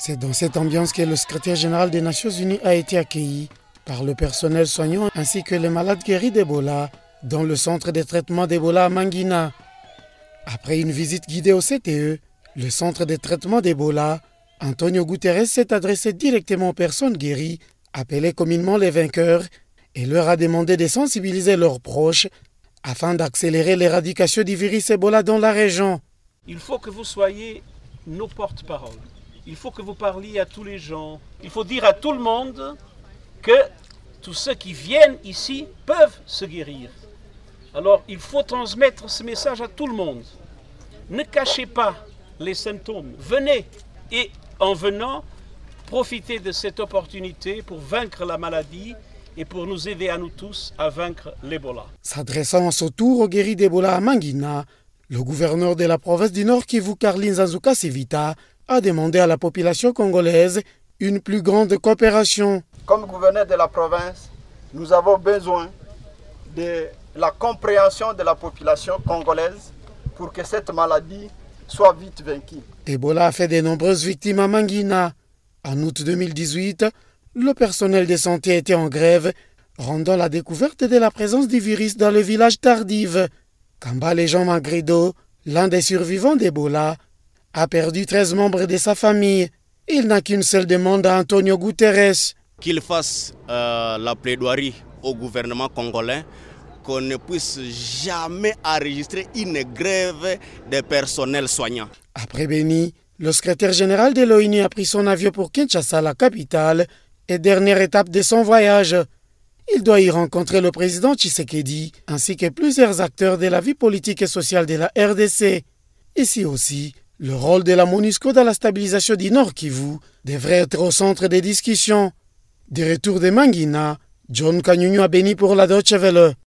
C'est dans cette ambiance que le secrétaire général des Nations Unies a été accueilli par le personnel soignant ainsi que les malades guéris d'Ebola dans le centre de traitement d'Ebola à Mangina. Après une visite guidée au CTE, le centre de traitement d'Ebola, Antonio Guterres s'est adressé directement aux personnes guéries, appelées communément les vainqueurs, et leur a demandé de sensibiliser leurs proches afin d'accélérer l'éradication du virus Ebola dans la région. Il faut que vous soyez nos porte-paroles. Il faut que vous parliez à tous les gens. Il faut dire à tout le monde que tous ceux qui viennent ici peuvent se guérir. Alors il faut transmettre ce message à tout le monde. Ne cachez pas les symptômes. Venez et en venant, profitez de cette opportunité pour vaincre la maladie et pour nous aider à nous tous à vaincre l'Ebola. S'adressant à son tour aux guéris d'Ebola à Mangina, le gouverneur de la province du Nord Kivu, Carlin Zanzuka Sivita, a demandé à la population congolaise une plus grande coopération. Comme gouverneur de la province, nous avons besoin de la compréhension de la population congolaise pour que cette maladie soit vite vaincue. Ebola a fait de nombreuses victimes à Mangina. En août 2018, le personnel de santé était en grève, rendant la découverte de la présence du virus dans le village tardive. Kambale Jean Magrido, l'un des survivants d'Ebola, a perdu 13 membres de sa famille. Il n'a qu'une seule demande à Antonio Guterres. Qu'il fasse la plaidoirie au gouvernement congolais qu'on ne puisse jamais enregistrer une grève des personnels soignants. Après Beni, le secrétaire général de l'ONU a pris son avion pour Kinshasa, la capitale, et dernière étape de son voyage. Il doit y rencontrer le président Tshisekedi, ainsi que plusieurs acteurs de la vie politique et sociale de la RDC. Ici aussi, le rôle de la MONUSCO dans la stabilisation du Nord Kivu devrait être au centre des discussions. De retour de Mangina, John Kanyunyu a béni pour la Deutsche Welle.